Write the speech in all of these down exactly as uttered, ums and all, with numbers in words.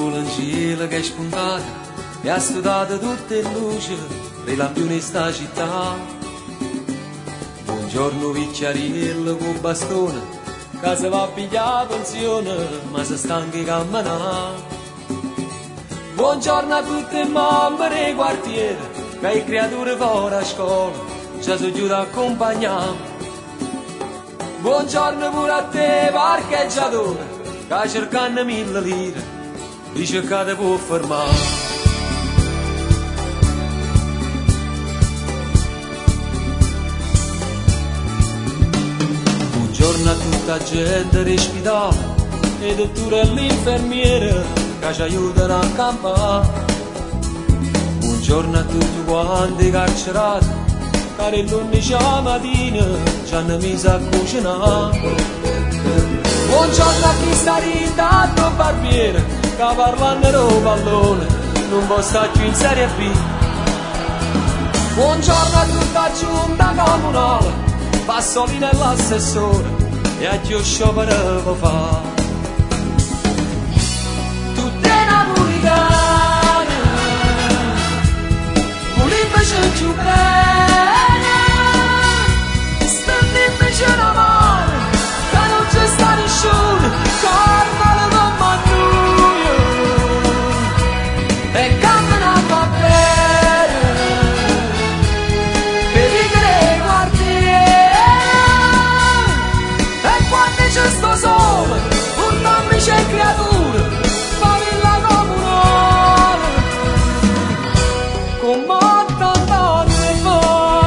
sole in cielo che è spuntato e ha studiato tutte le luci dei lampioni in sta città. Buongiorno Vicciariello con bastone, che se va a pigliare pensione, ma si stanchi camminare. Buongiorno a tutte le mamme dei quartieri, che le creature fuori a scuola ci sono giù da accompagnare. Buongiorno pure a te parcheggiatore, che cercando mille lire, dice che te può fermare. Buongiorno a tutta gente dell'ospedale, e dottore e l'infermiere che ci aiutano a campare. Buongiorno a tutti quanti carcerati, che l'undici mattina ci hanno messo a cucinare. Buongiorno a chi sta ridando barbiere, che parlando del pallone non può stare più in Serie B. Buongiorno a tutta la giunta comunale, Passolino e l'assessore, e a chi sciopero può fare. Tutte napoletane, vuole invece più bene, stanno invece una mano, che non c'è sta nessuno, carnale con mannuio, e cammina va bene, per i tre quartieri, e quando c'è sto sole, un nome c'è creatura, famiglia comunale, con ottanta anni fa.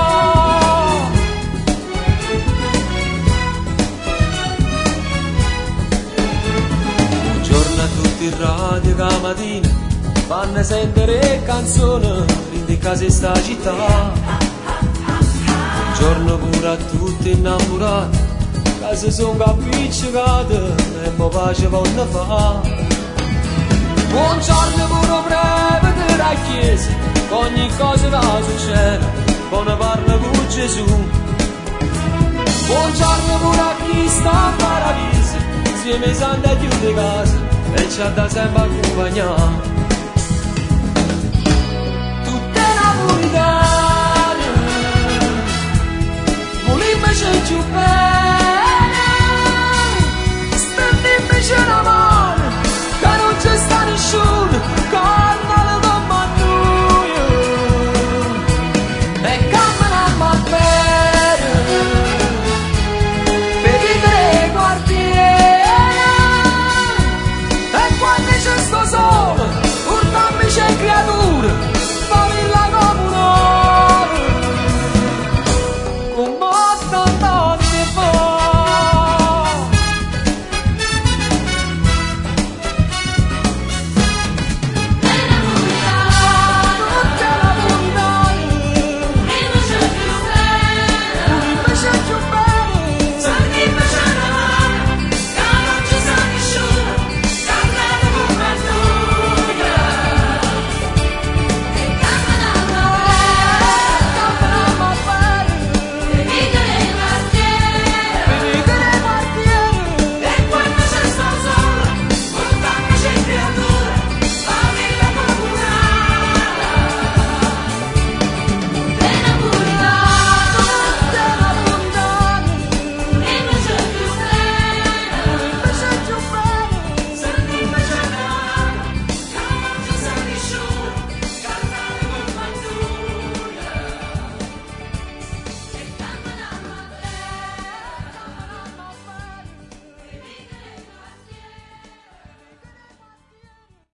Buongiorno a tutti i radio che la mattina fanno sentire canzoni in casa di sta città. Buongiorno pure a tutti innamorati che si sono appiccicati e mo pace vogliono fare. Buongiorno pure breve della chiesa, ogni cosa che succede buona parla con Gesù. Buongiorno pure a chi sta in paradiso, insieme ai santi e chiude casa e ci ha da sempre accompagnare. Tutte napoletane, vuole invece più bene,